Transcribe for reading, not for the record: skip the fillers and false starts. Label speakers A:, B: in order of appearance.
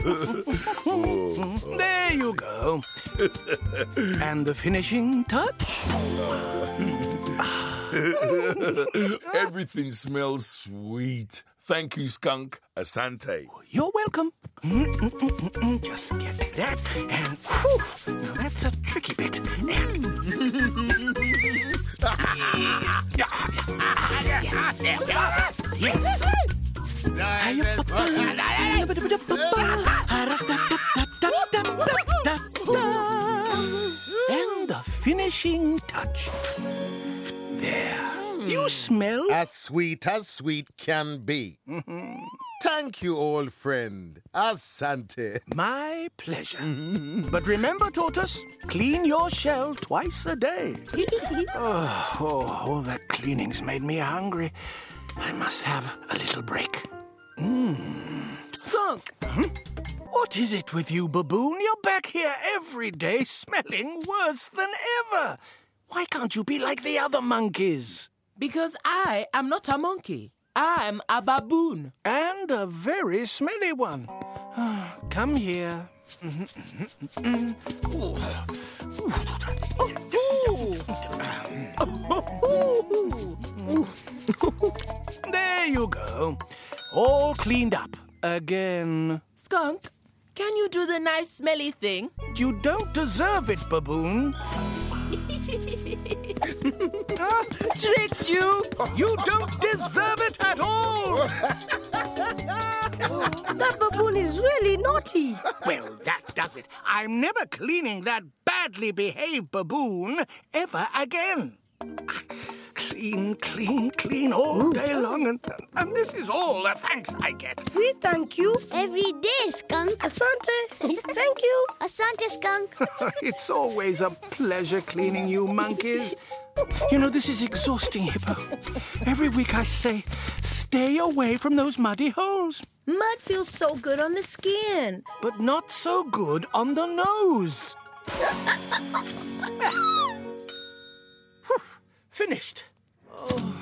A: There you go. And the finishing touch?
B: Everything smells sweet. Thank you, Skunk. Asante.
A: You're welcome. Just get that, and whew, now that's a tricky bit. Yes. And the finishing touch. There. You smell
C: as sweet can be. Thank you, old friend. Asante.
A: My pleasure. But remember, Tortoise, clean your shell twice a day. All that cleaning's made me hungry. I must have a little break.
D: Skunk!
A: What is it with you, Baboon? You're back here every day smelling worse than ever. Why can't you be like the other monkeys?
D: Because I am not a monkey. I'm a baboon.
A: And a very smelly one. Come here. There you go. All cleaned up again.
D: Skunk, can you do the nice smelly thing?
A: You don't deserve it, Baboon.
D: Tricked you!
A: You don't deserve it at all!
E: That baboon is really naughty.
A: Well, that does it. I'm never cleaning that badly behaved baboon ever again. Clean, clean, clean all day long, and this is all the thanks I get.
E: We thank you.
F: Every day, Skunk.
E: Asante. Thank you.
F: Asante, Skunk.
A: It's always a pleasure cleaning you monkeys. You know, this is exhausting, Hippo. Every week I say, stay away from those muddy holes.
D: Mud feels so good on the skin.
A: But not so good on the nose. Finished. Oh.